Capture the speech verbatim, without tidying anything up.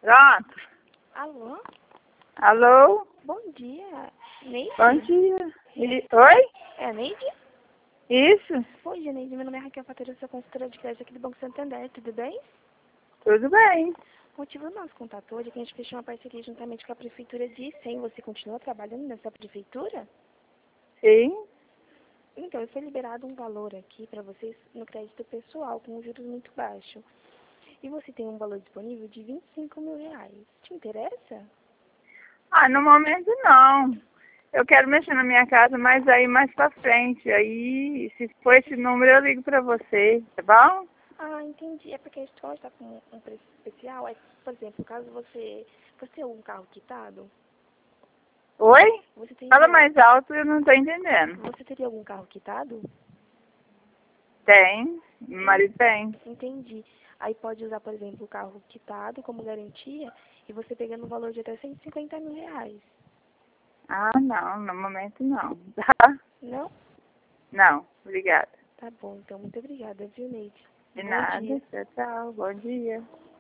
Pronto. Alô? Alô? Bom dia. Neide? Bom dia. E- Oi? É Neide? Isso? Bom dia, Neide. Meu nome é Raquel Fateiro, sou consultora de crédito aqui do Banco Santander. Tudo bem? Tudo bem. O motivo do nosso contato hoje é que a gente fechou uma parceria juntamente com a Prefeitura de Icém. Você continua trabalhando nessa prefeitura? Sim. Então, foi liberado um valor aqui para vocês no crédito pessoal, com um juros muito baixo. E você tem um valor disponível de vinte e cinco mil reais. Te interessa? Ah, no momento não. Eu quero mexer na minha casa, mas aí mais pra frente. Aí, se for esse número, eu ligo pra você, tá bom? Ah, entendi. É porque a escola está com um preço especial. É, por exemplo, caso você... Você tem algum carro quitado? Oi? Você tem Fala mais alto, eu não tô entendendo. Você teria algum carro quitado? Tem. Meu marido tem. Entendi. Aí pode usar, por exemplo, o carro quitado como garantia e você pegando um valor de até cento e cinquenta mil reais. Ah, não. No momento não. Tá? Não? Não. Obrigada. Tá bom, então. Muito obrigada, viu, Neide? De Bom nada. dia. Tchau, tchau. Bom dia.